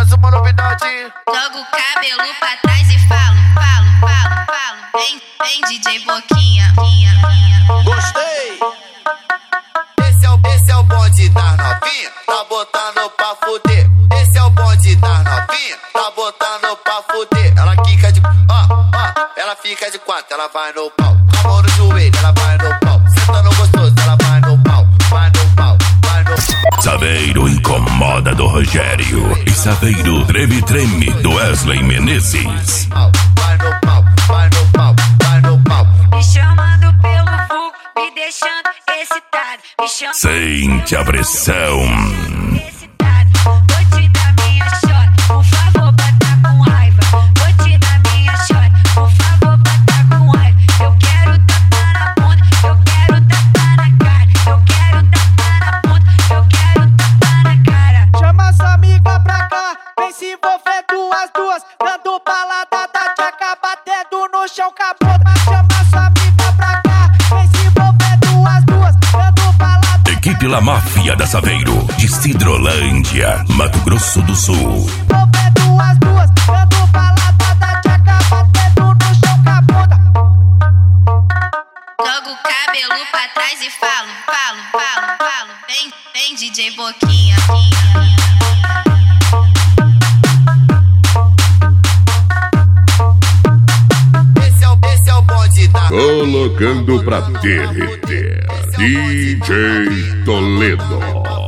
mais uma novidade. Jogo o cabelo pra trás e falo. Vem DJ Boquinha. Gostei. Esse é o bonde das novinha, tá botando pra fuder. Esse é o bonde das novinha, tá botando pra fuder. Ela quica de ela fica de quatro, ela vai no pau. A mão no joelho, ela vai no pau. Sentando gostoso, ela vai no pau. Vai no pau, vai no pau. Saveiro incomoda do Rogério e Saveiro treme do Wesley Menezes. Vai no pau, vai no pau, vai no pau. Me chamando pelo vulgo, me deixando excitado. Me chamando Sente a pressão. excitado. Vou te dar minha shot, por favor, bata com raiva. Vou te dar minha shot, por favor, bata com raiva. Eu quero tapar na bunda, eu quero tapar na cara. Eu quero tapar na bunda, eu quero tapar na cara. Chama sua amiga pra cá, vem se envolver duas, dando balada da tchaca, batendo no chão com a bunda. Chama sua amiga pra cá, vem se envolver duas, dando balada. Equipe La Máfia da Saveiro, de Sidrolândia, Mato Grosso do Sul. Envolver duas, dando balada da tchaca, batendo no chão com a bunda. Jogo o cabelo pra trás e falo. Vem DJ Boquinha. Esse é o bonde da Colocando pra derreter, DJ Toledo.